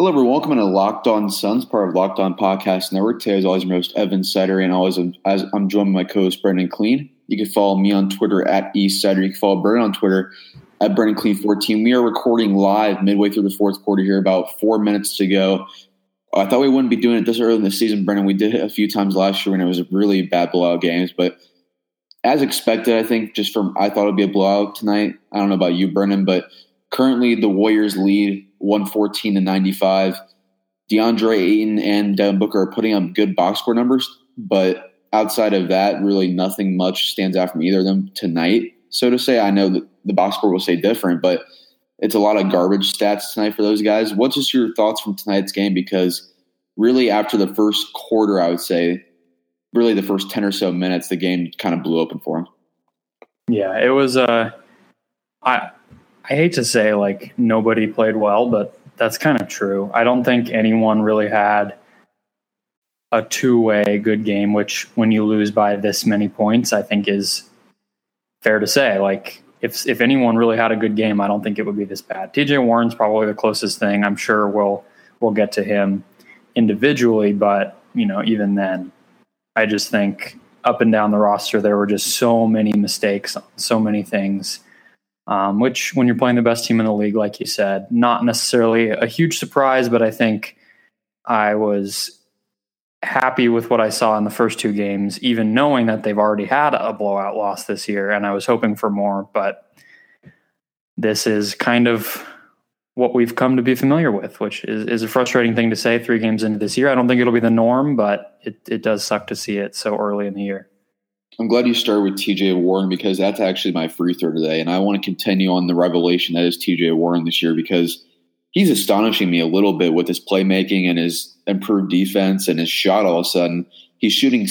Hello, everyone. Welcome to Locked On Suns, part of Locked On Podcast Network. Today, as always, I'm your host, Evan Sider, and as I'm joined by my co-host, Brendan Clean. You can follow me on Twitter at eSider. You can follow Brendan on Twitter at BrendanClean14. We are recording live midway through the fourth quarter here, about 4 minutes to go. I thought we wouldn't be doing it this early in the season, Brendan. We did it a few times last year when it was really bad blowout games, but as expected, I think I thought it would be a blowout tonight. I don't know about you, Brendan, but currently the Warriors lead 114-95. DeAndre Ayton and Devin Booker are putting up good box score numbers, but outside of that, really nothing much stands out from either of them tonight. So to say, I know that the box score will say different, but it's a lot of garbage stats tonight for those guys. What's just your thoughts from tonight's game? Because really after the first quarter, I would say, really the first 10 or so minutes, the game kind of blew open for them. Yeah, it was I hate to say like nobody played well, but that's kind of true. I don't think anyone really had a two-way good game, which when you lose by this many points, I think is fair to say. Like if anyone really had a good game, I don't think it would be this bad. TJ Warren's probably the closest thing. I'm sure we'll get to him individually, but even then, I just think up and down the roster, there were just so many mistakes, so many things. Which when you're playing the best team in the league, like you said, not necessarily a huge surprise, but I think I was happy with what I saw in the first two games, even knowing that they've already had a blowout loss this year, and I was hoping for more, but this is kind of what we've come to be familiar with, which is a frustrating thing to say 3 games into this year. I don't think it'll be the norm, but it does suck to see it so early in the year. I'm glad you started with TJ Warren because that's actually my free throw today. And I want to continue on the revelation that is TJ Warren this year because he's astonishing me a little bit with his playmaking and his improved defense and his shot all of a sudden. He's shooting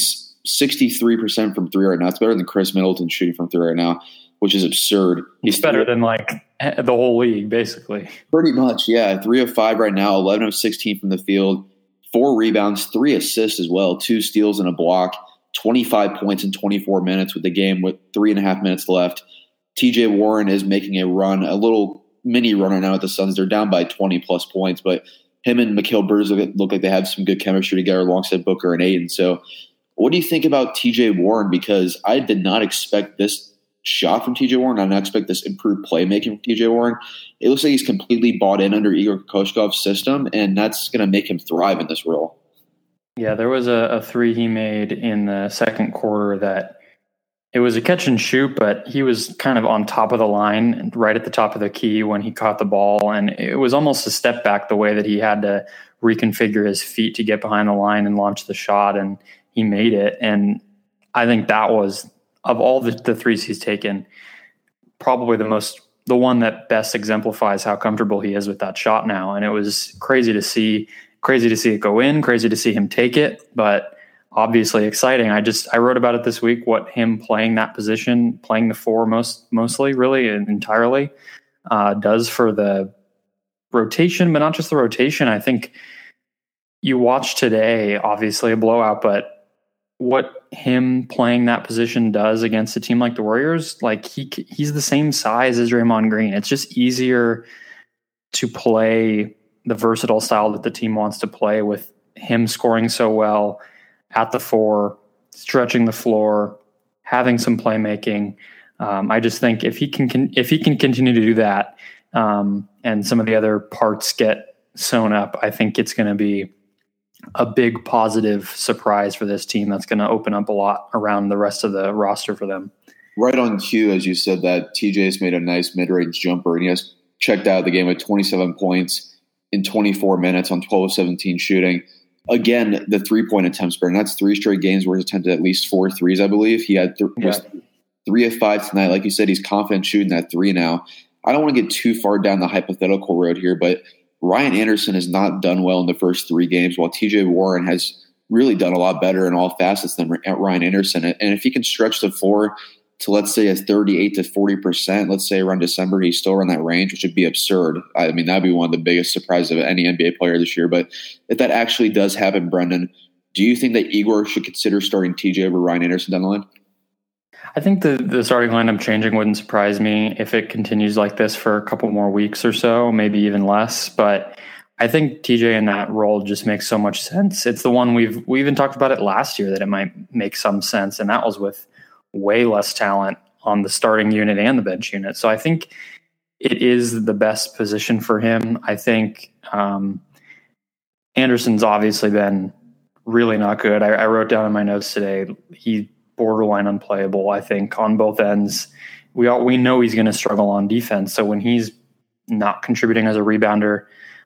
63% from three right now. It's better than Chris Middleton shooting from three right now, which is absurd. He's better than like the whole league, basically. Pretty much, yeah. 3 of 5 right now, 11 of 16 from the field, 4 rebounds, 3 assists as well, 2 steals and a block. 25 points in 24 minutes with the game with 3.5 minutes left. TJ Warren is making a run, a little mini run right now with the Suns. They're down by 20-plus points, but him and Mikal Bridges look like they have some good chemistry together alongside Booker and Ayton. So what do you think about TJ Warren? Because I did not expect this shot from TJ Warren. I did not expect this improved playmaking from TJ Warren. It looks like he's completely bought in under Igor Kokoškov's system, and that's going to make him thrive in this role. Yeah, there was a 3 he made in the second quarter that it was a catch and shoot, but he was kind of on top of the line, right at the top of the key when he caught the ball. And it was almost a step back the way that he had to reconfigure his feet to get behind the line and launch the shot. And he made it. And I think that was, of all the threes he's taken, probably the one that best exemplifies how comfortable he is with that shot now. And it was crazy to see it go in, crazy to see him take it, but obviously exciting. I wrote about it this week, what him playing that position, playing the 4 mostly, really entirely, does for the rotation, but not just the rotation. I think you watch today, obviously a blowout, but what him playing that position does against a team like the Warriors, like he's the same size as Draymond Green. It's just easier to play the versatile style that the team wants to play with him scoring so well at the 4, stretching the floor, having some playmaking. I just think if he can continue to do that, and some of the other parts get sewn up, I think it's going to be a big positive surprise for this team that's going to open up a lot around the rest of the roster for them. Right on cue, as you said, that TJ's made a nice mid-range jumper, and he has checked out the game with 27 points in 24 minutes on 12 of 17 shooting. Again, the 3-point attempts, and that's 3 straight games where he's attempted at least 4 threes, I believe. He had 3 of 5 tonight. Like you said, he's confident shooting that 3 now. I don't want to get too far down the hypothetical road here, but Ryan Anderson has not done well in the first 3 games, while TJ Warren has really done a lot better in all facets than Ryan Anderson. And if he can stretch the floor to, let's say, a 38 to 40%, let's say around December, he's still around that range, which would be absurd. I mean, that'd be one of the biggest surprises of any NBA player this year. But if that actually does happen, Brendan, do you think that Igor should consider starting TJ over Ryan Anderson down the line? I think the starting lineup changing wouldn't surprise me if it continues like this for a couple more weeks or so, maybe even less. But I think TJ in that role just makes so much sense. It's the one we even talked about it last year that it might make some sense, and that was with way less talent on the starting unit and the bench unit. So I think it is the best position for him. I think Anderson's obviously been really not good. I wrote down in my notes today, he borderline unplayable, I think, on both ends. We know he's going to struggle on defense. So when he's not contributing as a rebounder,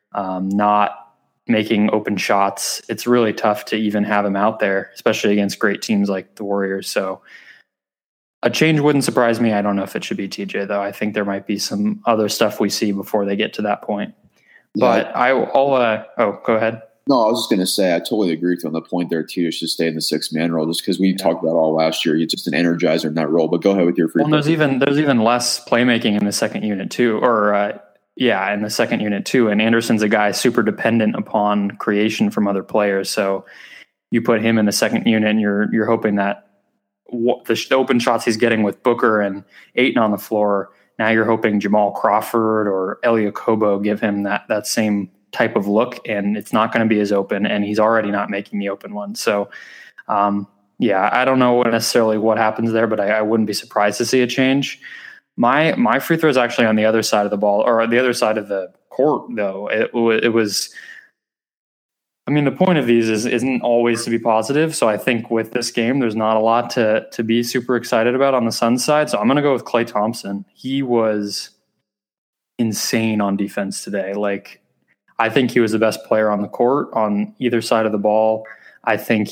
not making open shots, it's really tough to even have him out there, especially against great teams like the Warriors. So a change wouldn't surprise me. I don't know if it should be TJ, though. I think there might be some other stuff we see before they get to that point. Yeah. But I'll go ahead. No, I was just going to say, I totally agree with you on the point there, too. It's just stay in the 6-man role just because we talked about all last year. He's just an energizer in that role. But go ahead with your free. Well, there's even less playmaking in the second unit, too. In the second unit, too. And Anderson's a guy super dependent upon creation from other players. So you put him in the second unit and you're hoping that the open shots he's getting with Booker and Ayton on the floor, now you're hoping Jamal Crawford or Elie Okobo give him that same type of look, and it's not going to be as open, and he's already not making the open one. So, I don't know necessarily what happens there, but I wouldn't be surprised to see a change. My free throw is actually on the other side of the ball, or the other side of the court, though. It was, I mean, the point of these isn't always to be positive. So I think with this game, there's not a lot to be super excited about on the Suns side. So I'm going to go with Klay Thompson. He was insane on defense today. Like, I think he was the best player on the court on either side of the ball. I think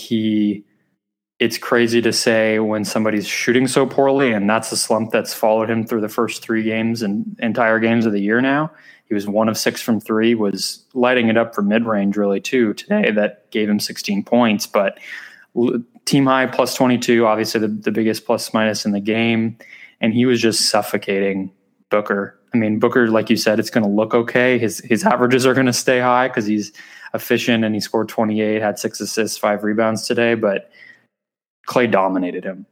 it's crazy to say when somebody's shooting so poorly, and that's a slump that's followed him through the first 3 games and entire games of the year now. He was 1 of 6 from 3, was lighting it up for mid-range really too today. That gave him 16 points, but team high plus 22, obviously the biggest plus minus in the game. And he was just suffocating Booker. I mean, Booker, like you said, it's going to look okay. His averages are going to stay high because he's efficient and he scored 28, had 6 assists, 5 rebounds today, but Klay dominated him.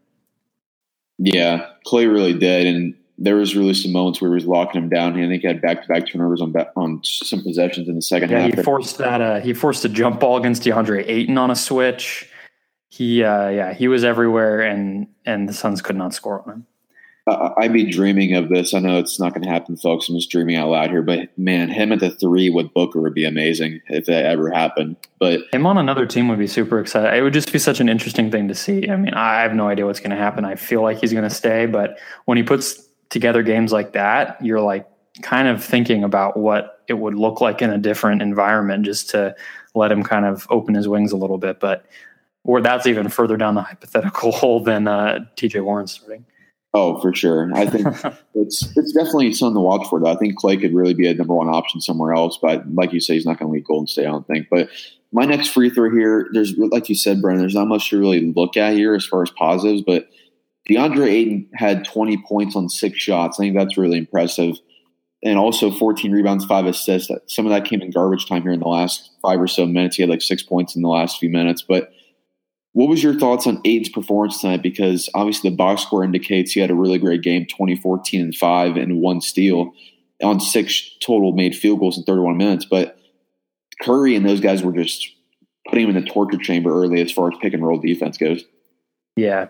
Yeah, Klay really did. And there was really some moments where he was locking him down. I think he had back-to-back turnovers on some possessions in the second half. He forced a jump ball against DeAndre Ayton on a switch. He was everywhere, and the Suns could not score on him. I'd be dreaming of this. I know it's not going to happen, folks. I'm just dreaming out loud here. But, man, him at the 3 with Booker would be amazing if that ever happened. But him on another team would be super exciting. It would just be such an interesting thing to see. I mean, I have no idea what's going to happen. I feel like he's going to stay. But when he puts together games like that, you're like kind of thinking about what it would look like in a different environment just to let him kind of open his wings a little bit. But that's even further down the hypothetical hole than TJ Warren starting. Oh, for sure. I think it's definitely something to watch for, though. I think Klay could really be a number 1 option somewhere else, but like you say, he's not going to leave Golden State, I don't think. But my next free throw here, there's, like you said, Brennan, there's not much to really look at here as far as positives, but DeAndre Ayton had 20 points on 6 shots. I think that's really impressive. And also 14 rebounds, 5 assists. Some of that came in garbage time here in the last 5 or so minutes. He had like 6 points in the last few minutes, but what was your thoughts on Ayton's performance tonight? Because obviously the box score indicates he had a really great game, 20, 14, and 5, and 1 steal on 6 total made field goals in 31 minutes. But Curry and those guys were just putting him in the torture chamber early as far as pick and roll defense goes. Yeah,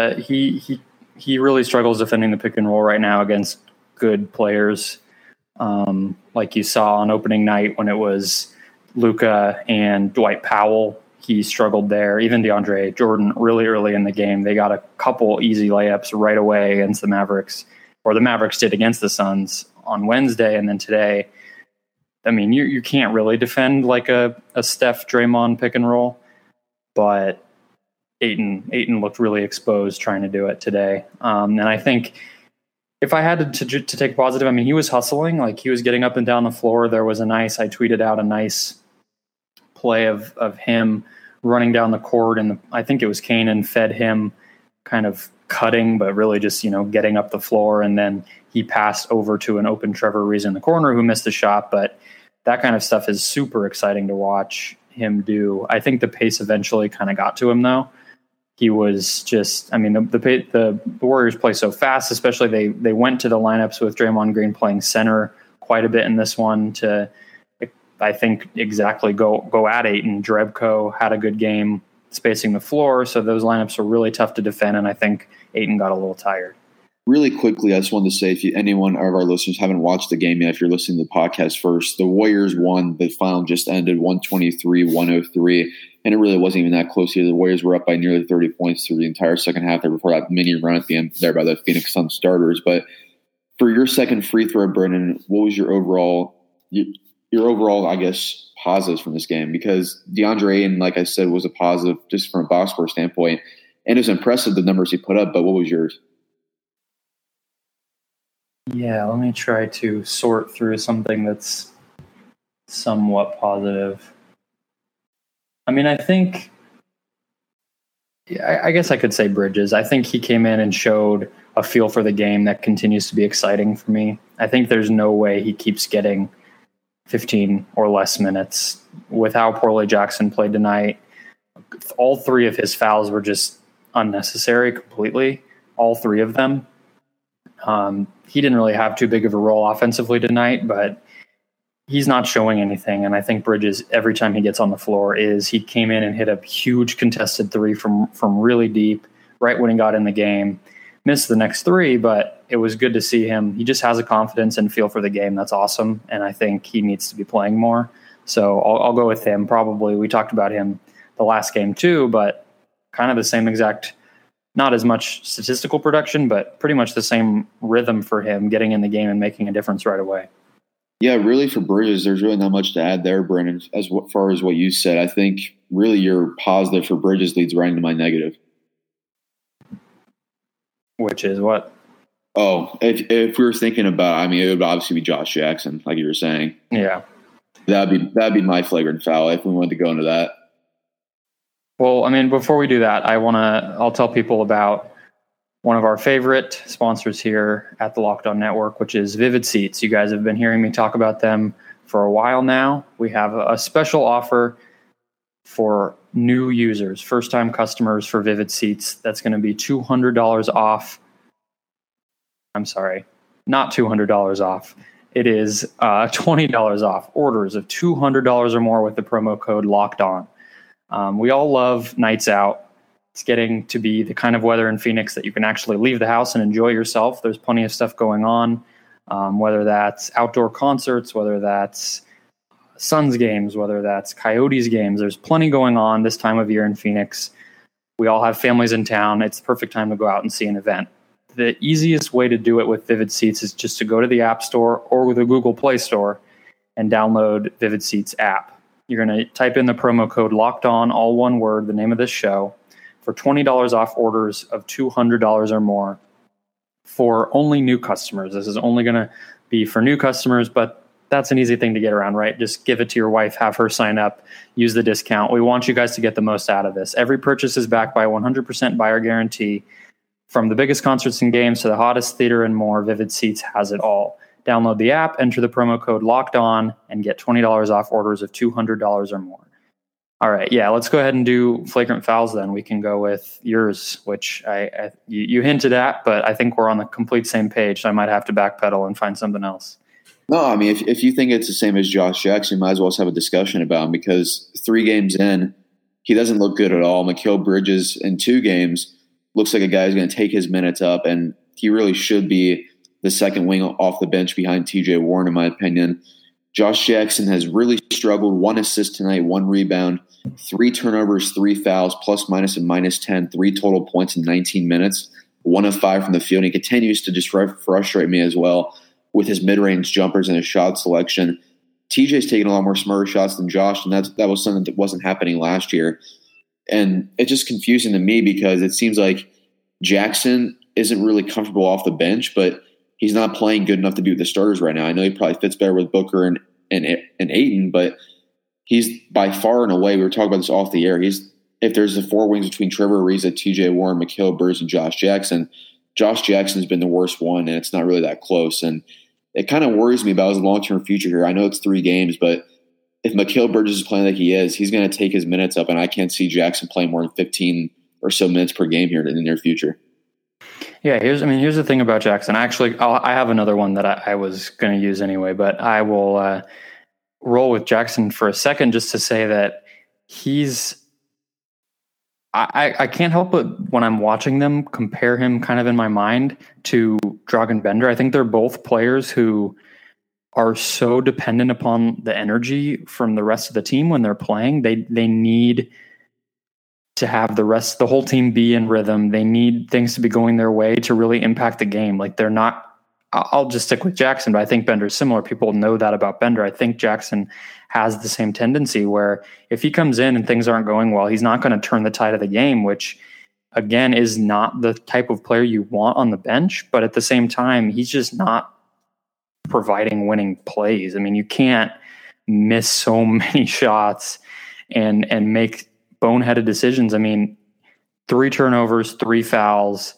he really struggles defending the pick and roll right now against good players. Like you saw on opening night when it was Luka and Dwight Powell. He struggled there. Even DeAndre Jordan really early in the game, they got a couple easy layups right away against the Mavericks, or the Mavericks did against the Suns on Wednesday. And then today, I mean, you can't really defend like a Steph Draymond pick and roll, but Ayton looked really exposed trying to do it today. And I think if I had to take positive, I mean, he was hustling, like he was getting up and down the floor. There was I tweeted out a nice play of him running down the court, and I think it was Kanan fed him kind of cutting, but really just, getting up the floor. And then he passed over to an open Trevor Ariza in the corner who missed the shot. But that kind of stuff is super exciting to watch him do. I think the pace eventually kind of got to him, though. He was just, I mean, the Warriors play so fast, especially they went to the lineups with Draymond Green playing center quite a bit in this one to I think, exactly go at Ayton. Drebko had a good game spacing the floor, so those lineups are really tough to defend, and I think Ayton got a little tired. Really quickly, I just wanted to say, if anyone of our listeners haven't watched the game yet, if you're listening to the podcast first, the Warriors won. The final just ended 123-103, and it really wasn't even that close either. The Warriors were up by nearly 30 points through the entire second half there before that mini run at the end there by the Phoenix Suns starters. But for your second free throw, Brennan, what was your overall, I guess, positives from this game? Because DeAndre Ayton, like I said, was a positive just from a box score standpoint, and it was impressive the numbers he put up, but what was yours? Yeah, let me try to sort through something that's somewhat positive. I mean, I think, I guess I could say Bridges. I think he came in and showed a feel for the game that continues to be exciting for me. I think there's no way he keeps getting 15 or less minutes with how poorly Jackson played tonight. All three of his fouls were just unnecessary completely, all three of them. He didn't really have too big of a role offensively tonight, but he's not showing anything. And I think Bridges, every time he gets on the floor, he came in and hit a huge contested three from really deep, right when he got in the game. Missed the next three, but it was good to see him. He just has a confidence and feel for the game. That's awesome. And I think he needs to be playing more. So I'll go with him. Probably we talked about him the last game too, but kind of the same exact, not as much statistical production, but pretty much the same rhythm for him getting in the game and making a difference right away. Yeah, really for Bridges, there's really not much to add there, Brennan, as far as what you said. I think really your positive for Bridges leads right into my negative. Which is what? Oh, if we were thinking about, I mean, it would obviously be Josh Jackson, like you were saying. Yeah. That'd be my flagrant foul if we wanted to go into that. Well, I mean, before we do that, I'll tell people about one of our favorite sponsors here at the Locked On Network, which is Vivid Seats. You guys have been hearing me talk about them for a while now. We have a special offer for new users, first-time customers for Vivid Seats. That's going to be $200 off. I'm sorry, not $200 off. It is $20 off orders of $200 or more with the promo code Locked On. We all love nights out. It's getting to be the kind of weather in Phoenix that you can actually leave the house and enjoy yourself. There's plenty of stuff going on, whether that's outdoor concerts, whether that's Suns games, whether that's Coyotes games. There's plenty going on this time of year in Phoenix. We all have families in town. It's the perfect time to go out and see an event. The easiest way to do it with Vivid Seats is just to go to the App Store or the Google Play Store and download Vivid Seats app. You're going to type in the promo code Locked On, all one word, the name of this show, for $20 off orders of $200 or more for only new customers. This is only going to be for new customers, but that's an easy thing to get around, right? Just give it to your wife, have her sign up, use the discount. We want you guys to get the most out of this. Every purchase is backed by a 100% buyer guarantee. From the biggest concerts and games to the hottest theater and more, Vivid Seats has it all. Download the app, enter the promo code Locked On, and get $20 off orders of $200 or more. All right, yeah, let's go ahead and do flagrant fouls then. We can go with yours, which you hinted at, but I think we're on the complete same page, so I might have to backpedal and find something else. No, I mean, if you think it's the same as Josh Jackson, you might as well have a discussion about him because 3 games in, he doesn't look good at all. Mikal Bridges in 2 games looks like a guy who's going to take his minutes up, and he really should be the second wing off the bench behind TJ Warren, in my opinion. Josh Jackson has really struggled. 1 assist tonight, 1 rebound, 3 turnovers, 3 fouls, plus minus and minus 10, 3 total points in 19 minutes, 1 of 5 from the field. And he continues to just frustrate me as well with his mid-range jumpers and his shot selection. TJ's taking a lot more smarter shots than Josh, and that was something that wasn't happening last year. And it's just confusing to me because it seems like Jackson isn't really comfortable off the bench, but he's not playing good enough to be with the starters right now. I know he probably fits better with Booker and Ayton, but he's by far and away, we were talking about this off the air, if there's the 4 wings between Trevor Ariza, TJ Warren, Mikal Bridges, and Josh Jackson's been the worst one, and it's not really that close. And it kind of worries me about his long-term future here. I know it's 3 games, but if Mikal Bridges is playing like he is, he's going to take his minutes up, and I can't see Jackson playing more than 15 or so minutes per game here in the near future. Yeah, here's the thing about Jackson. Actually, I have another one that I was going to use anyway, but I will roll with Jackson for a second just to say that I can't help but when I'm watching them compare him kind of in my mind to Dragan Bender. I think they're both players who are so dependent upon the energy from the rest of the team when they're playing. They need to have the whole team be in rhythm. They need things to be going their way to really impact the game. Like they're not, I'll just stick with Jackson, but I think Bender's similar. People know that about Bender. I think Jackson has the same tendency where if he comes in and things aren't going well, he's not going to turn the tide of the game, which again is not the type of player you want on the bench. But at the same time, he's just not providing winning plays. I mean, you can't miss so many shots and make boneheaded decisions. I mean, 3 turnovers, 3 fouls.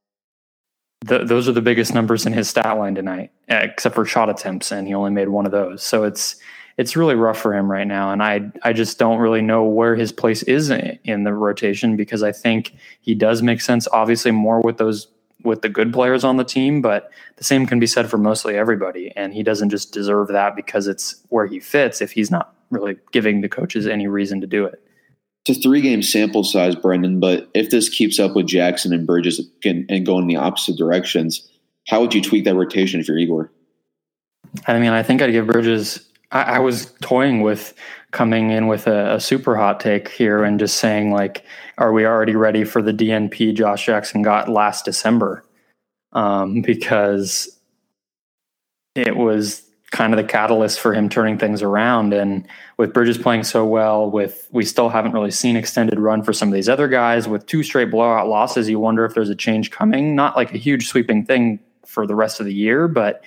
Those are the biggest numbers in his stat line tonight, except for shot attempts, and he only made 1 of those. So it's really rough for him right now, and I just don't really know where his place is in the rotation, because I think he does make sense, obviously, more with the good players on the team, but the same can be said for mostly everybody, and he doesn't just deserve that because it's where he fits if he's not really giving the coaches any reason to do it. It's a 3-game sample size, Brendan, but if this keeps up with Jackson and Bridges and going in the opposite directions, how would you tweak that rotation if you're Igor? I mean, I think I'd give Bridges – I was toying with coming in with a super hot take here and just saying, like, are we already ready for the DNP Josh Jackson got last December? Because it was kind of the catalyst for him turning things around. And with Bridges playing so well, we still haven't really seen extended run for some of these other guys. With 2 straight blowout losses, you wonder if there's a change coming. Not like a huge sweeping thing for the rest of the year, but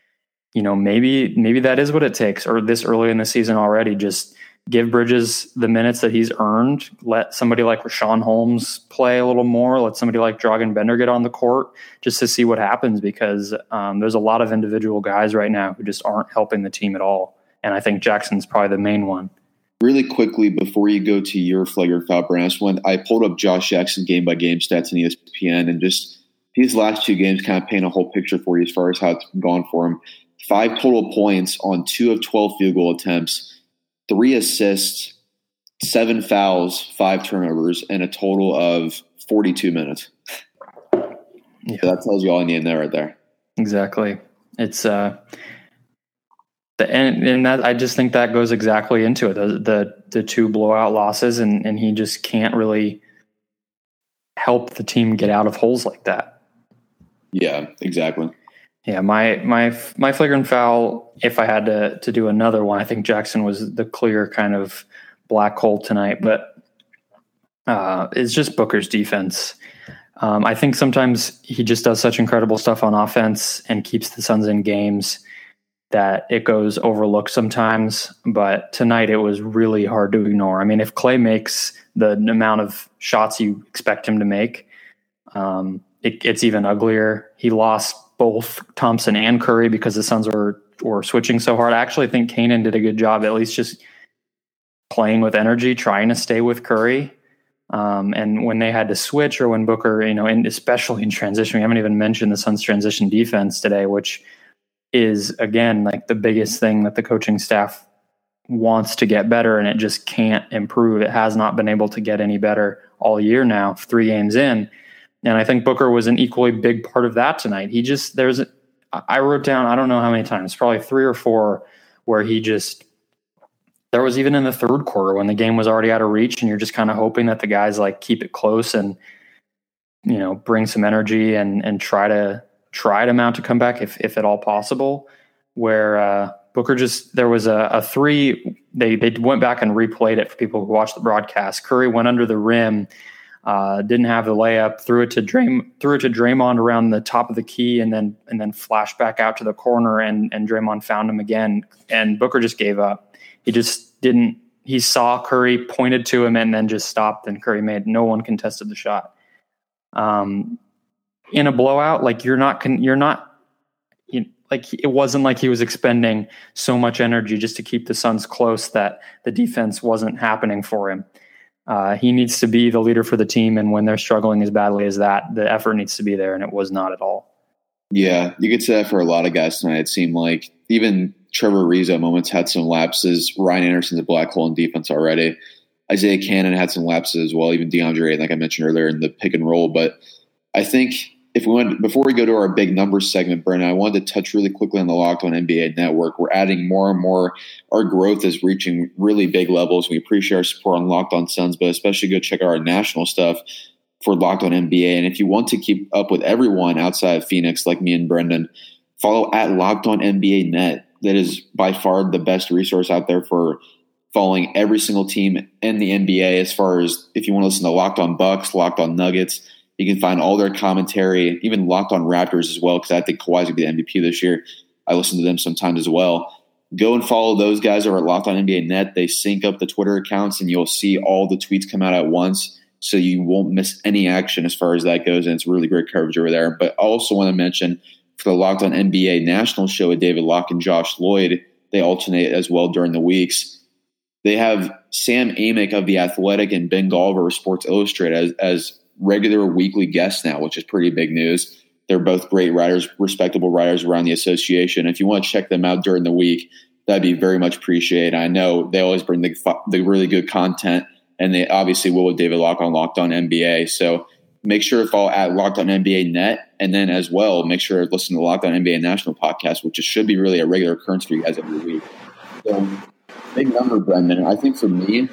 maybe that is what it takes, or this early in the season already. Just give Bridges the minutes that he's earned. Let somebody like Rashawn Holmes play a little more. Let somebody like Dragan Bender get on the court just to see what happens, because there's a lot of individual guys right now who just aren't helping the team at all. And I think Jackson's probably the main one. Really quickly, before you go to your flagrant foul, Brandon, I pulled up Josh Jackson game-by-game stats in ESPN, and just these last 2 games kind of paint a whole picture for you as far as how it's gone for him. 5 total points on 2 of 12 field goal attempts, 3 assists, 7 fouls, 5 turnovers, and a total of 42 minutes. Yeah. So that tells you all you need to know right there. Exactly. It's and that I just think that goes exactly into it. The 2 blowout losses, and he just can't really help the team get out of holes like that. Yeah, exactly. Yeah, my flagrant foul, if I had to do another one, I think Jackson was the clear kind of black hole tonight, but it's just Booker's defense. I think sometimes he just does such incredible stuff on offense and keeps the Suns in games that it goes overlooked sometimes, but tonight it was really hard to ignore. I mean, if Klay makes the amount of shots you expect him to make, it's even uglier. He lost both Thompson and Curry because the Suns were switching so hard. I actually think Kanan did a good job, at least just playing with energy, trying to stay with Curry. And when they had to switch, or when Booker, and especially in transition, we haven't even mentioned the Suns' transition defense today, which is, again, like the biggest thing that the coaching staff wants to get better, and it just can't improve. It has not been able to get any better all year now, 3 games in. And I think Booker was an equally big part of that tonight. I wrote down, I don't know how many times, probably 3 or 4, where there was even in the 3rd quarter when the game was already out of reach, and you're just kind of hoping that the guys like keep it close and, bring some energy and try to mount a comeback if at all possible, where Booker there was a 3, they went back and replayed it for people who watched the broadcast. Curry went under the rim, didn't have the layup, threw it to Draymond around the top of the key, and then flashed back out to the corner, and Draymond found him again, and Booker just gave up. He just didn't. He saw Curry, pointed to him, and then just stopped. And Curry no one contested the shot. In a blowout, like it wasn't like he was expending so much energy just to keep the Suns close that the defense wasn't happening for him. He needs to be the leader for the team, and when they're struggling as badly as that, the effort needs to be there, and it was not at all. Yeah, you could say that for a lot of guys tonight. It seemed like even Trevor Ariza at moments had some lapses. Ryan Anderson's a black hole in defense already. Isaiah Cannon had some lapses as well, even DeAndre, like I mentioned earlier, in the pick and roll. But I think before we go to our big numbers segment, Brennan, I wanted to touch really quickly on the Locked On NBA Network. We're adding more and more. Our growth is reaching really big levels. We appreciate our support on Locked On Suns, but especially go check out our national stuff for Locked On NBA. And if you want to keep up with everyone outside of Phoenix, like me and Brendan, follow at Locked On NBA Net. That is by far the best resource out there for following every single team in the NBA. As far as if you want to listen to Locked On Bucks, Locked On Nuggets, you can find all their commentary, even Locked On Raptors as well, because I think Kawhi's going to be the MVP this year. I listen to them sometimes as well. Go and follow those guys over at Locked On NBA Net. They sync up the Twitter accounts, and you'll see all the tweets come out at once, so you won't miss any action as far as that goes, and it's really great coverage over there. But I also want to mention for the Locked On NBA National Show with David Locke and Josh Lloyd, they alternate as well during the weeks. They have Sam Amick of The Athletic and Ben Golliver of Sports Illustrated as regular weekly guests now, which is pretty big news. They're both great writers, respectable writers around the association. If you want to check them out during the week, that'd be very much appreciated. I know they always bring the really good content, and they obviously will with David Locke on Locked On NBA. So make sure to follow at Locked On NBA Net, and then as well, make sure to listen to the Locked On NBA National podcast, which should be really a regular occurrence for you guys every week. So big number, Brendan. I think for me,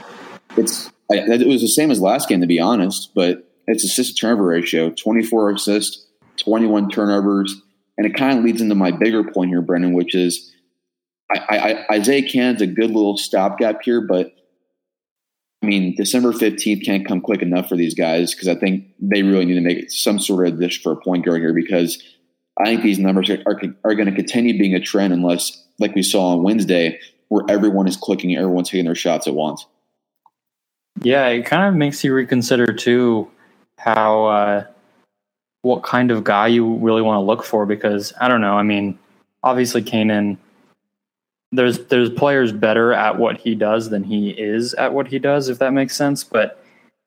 it was the same as last game, to be honest, but it's assist to turnover ratio, 24 assists, 21 turnovers. And it kind of leads into my bigger point here, Brendan, which is Isaiah Cannon's a good little stopgap here, but I mean, December 15th can't come quick enough for these guys because I think they really need to make some sort of dish for a point guard here, because I think these numbers are going to continue being a trend unless, like we saw on Wednesday, where everyone is clicking, everyone's hitting their shots at once. Yeah, it kind of makes you reconsider too how what kind of guy you really want to look for, because I don't know. I mean, obviously Cannon, there's players better at what he does than he is at what he does, if that makes sense. But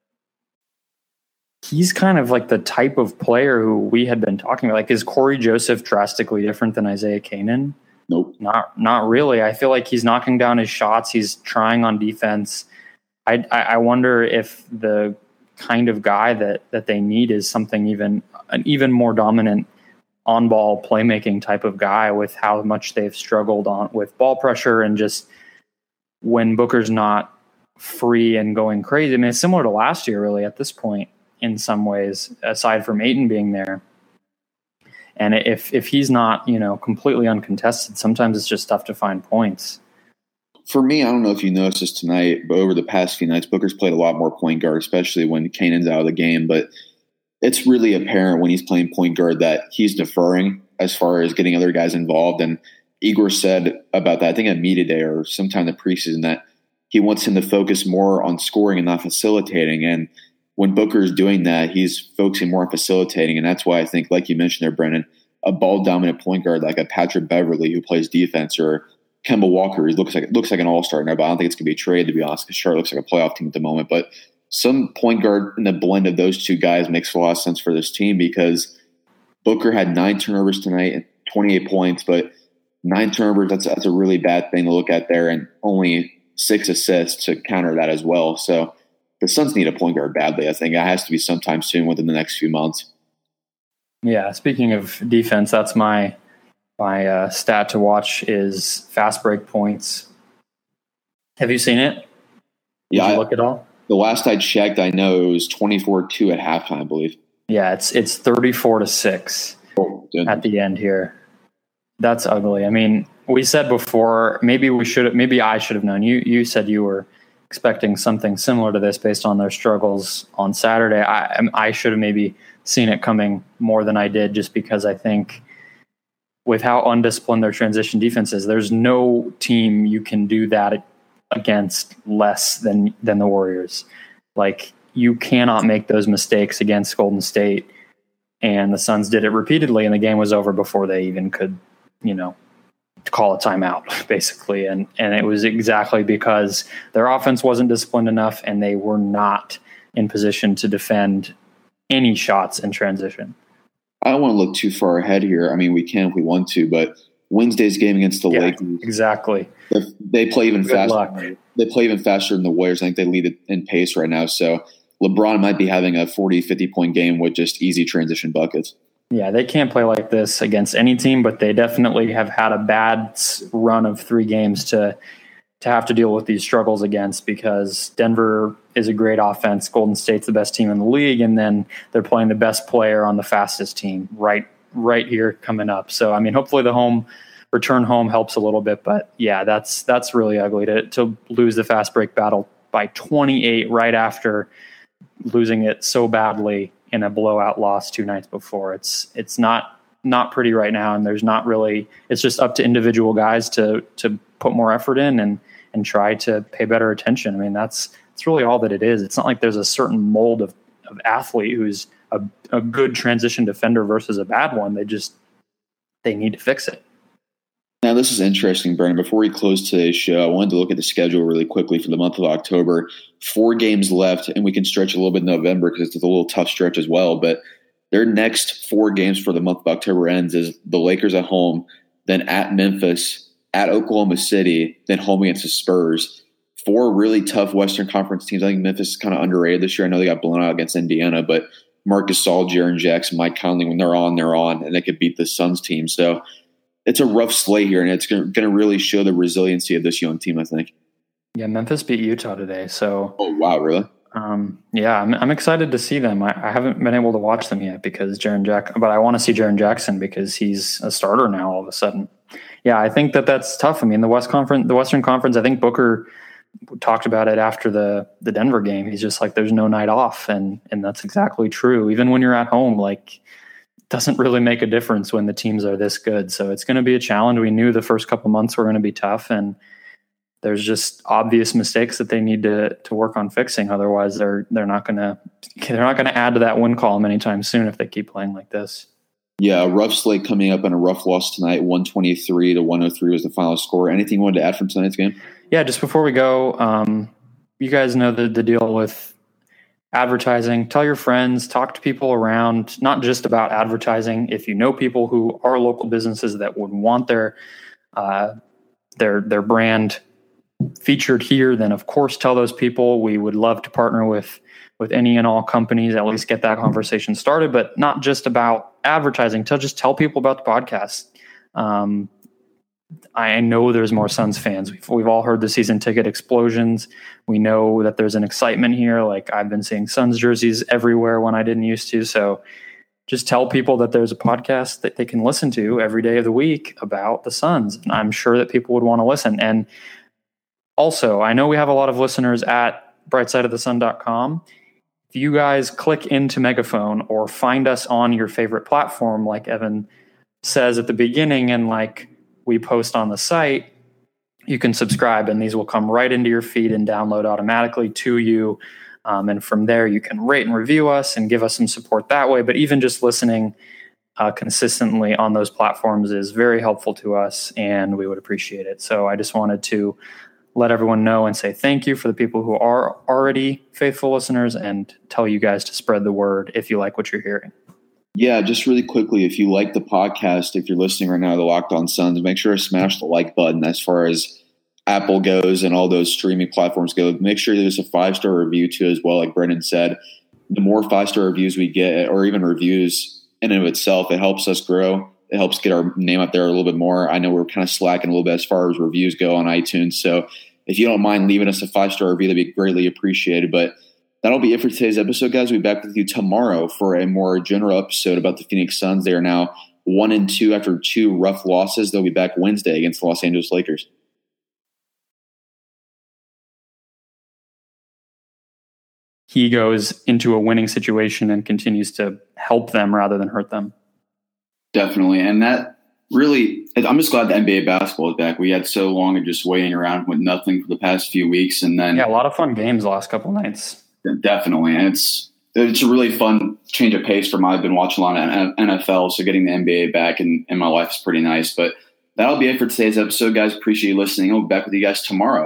he's kind of like the type of player who we had been talking about. Like, is Corey Joseph drastically different than Isaiah Cannon? Nope. Not really. I feel like he's knocking down his shots. He's trying on defense. I wonder if the kind of guy that they need is an even more dominant on-ball playmaking type of guy, with how much they've struggled with ball pressure and just when Booker's not free and going crazy. I mean, it's similar to last year, really, at this point in some ways, aside from Ayton being there. And if he's not, completely uncontested, sometimes it's just tough to find points. For me, I don't know if you noticed this tonight, but over the past few nights, Booker's played a lot more point guard, especially when Cannon's out of the game. But it's really apparent when he's playing point guard that he's deferring as far as getting other guys involved. And Igor said about that, I think at media day or sometime in the preseason, that he wants him to focus more on scoring and not facilitating. And when Booker is doing that, he's focusing more on facilitating. And that's why I think, like you mentioned there, Brennan, a ball-dominant point guard like a Patrick Beverley who plays defense, or Kemba Walker, he looks like an all-star now, but I don't think it's going to be a trade, to be honest, because Charlotte looks like a playoff team at the moment. But some point guard in the blend of those two guys makes a lot of sense for this team, because Booker had 9 turnovers tonight and 28 points, but 9 turnovers, that's a really bad thing to look at there, and only 6 assists to counter that as well. So the Suns need a point guard badly. I think it has to be sometime soon within the next few months. Yeah, speaking of defense, that's my stat to watch is fast break points. Have you seen it? Did you look at all? The last I checked, I know it was 24-2 at halftime, I believe. Yeah, it's 34-6 at the end here. That's ugly. I mean, we said before, maybe I should have known. You said you were expecting something similar to this based on their struggles on Saturday. I should have maybe seen it coming more than I did, just because I think with how undisciplined their transition defense is, there's no team you can do that against less than the Warriors. Like, you cannot make those mistakes against Golden State, and the Suns did it repeatedly, and the game was over before they even could, call a timeout, basically. And it was exactly because their offense wasn't disciplined enough, and they were not in position to defend any shots in transition. I don't want to look too far ahead here. I mean, we can if we want to, but Wednesday's game against the Lakers. Exactly. They play even faster. Luck. They play even faster than the Warriors. I think they lead in pace right now. So LeBron might be having a 40, 50-point game with just easy transition buckets. Yeah, they can't play like this against any team, but they definitely have had a bad run of 3 games to have to deal with these struggles against, because Denver is a great offense. Golden State's the best team in the league, and then they're playing the best player on the fastest team right here coming up. So, I mean, hopefully the return home helps a little bit, but yeah, that's really ugly to lose the fast break battle by 28 right after losing it so badly in a blowout loss 2 nights before. It's not pretty right now, and there's not really. It's just up to individual guys to put more effort in and try to pay better attention. I mean, that's really all that it is. It's not like there's a certain mold of athlete who's a good transition defender versus a bad one. They need to fix it. Now, this is interesting, Brennan. Before we close today's show, I wanted to look at the schedule really quickly for the month of October. 4 games left, and we can stretch a little bit in November because it's a little tough stretch as well. But their next 4 games for the month of October ends is the Lakers at home, then at Memphis, at Oklahoma City, then home against the Spurs. 4 really tough Western Conference teams. I think Memphis is kind of underrated this year. I know they got blown out against Indiana, but Marc Gasol, Jaren Jackson, Mike Conley, when they're on, and they could beat the Suns team. So it's a rough slate here, and it's going to really show the resiliency of this young team, I think. Yeah, Memphis beat Utah today. So, oh wow, really? Yeah, I'm excited to see them. I haven't been able to watch them yet because but I want to see Jaren Jackson because he's a starter now all of a sudden. Yeah, I think that's tough. I mean, the Western Conference. I think Booker talked about it after the Denver game. He's just like, there's no night off, and that's exactly true. Even when you're at home, like, it doesn't really make a difference when the teams are this good. So it's going to be a challenge. We knew the first couple months were going to be tough, and there's just obvious mistakes that they need to work on fixing. Otherwise, they're not going to add to that win column anytime soon if they keep playing like this. Yeah, a rough slate coming up and a rough loss tonight. 123-103 was the final score. Anything you wanted to add from tonight's game? Yeah, just before we go, you guys know the deal with advertising. Tell your friends, talk to people around, not just about advertising. If you know people who are local businesses that would want their brand featured here, then of course tell those people. We would love to partner with any and all companies, at least get that conversation started, but not just about advertising. Just tell people about the podcast. I know there's more Suns fans. We've all heard the season ticket explosions. We know that there's an excitement here. Like, I've been seeing Suns jerseys everywhere when I didn't used to. So just tell people that there's a podcast that they can listen to every day of the week about the Suns. And I'm sure that people would want to listen. And also, I know we have a lot of listeners at brightsideofthesun.com. If you guys click into Megaphone or find us on your favorite platform, like Evan says at the beginning, and like we post on the site, you can subscribe, and these will come right into your feed and download automatically to you. And from there, you can rate and review us and give us some support that way. But even just listening consistently on those platforms is very helpful to us, and we would appreciate it. So I just wanted to let everyone know and say thank you for the people who are already faithful listeners, and tell you guys to spread the word if you like what you're hearing. Yeah, just really quickly, if you like the podcast, if you're listening right now to the Locked On Suns, make sure to smash the like button as far as Apple goes and all those streaming platforms go. Make sure there's a 5-star review too as well. Like Brendan said, the more 5-star reviews we get, or even reviews in and of itself, it helps us grow. It helps get our name out there a little bit more. I know we're kind of slacking a little bit as far as reviews go on iTunes. So if you don't mind leaving us a 5-star review, that'd be greatly appreciated. But that'll be it for today's episode, guys. We'll be back with you tomorrow for a more general episode about the Phoenix Suns. They are now 1-2 after 2 rough losses. They'll be back Wednesday against the Los Angeles Lakers. He goes into a winning situation and continues to help them rather than hurt them. Definitely. And that really, I'm just glad the NBA basketball is back. We had so long of just waiting around with nothing for the past few weeks. And then, yeah, a lot of fun games the last couple nights. Definitely. And it's a really fun change of pace for me. I've been watching a lot of NFL, so getting the NBA back in my life is pretty nice. But that'll be it for today's episode, guys. Appreciate you listening. I'll be back with you guys tomorrow.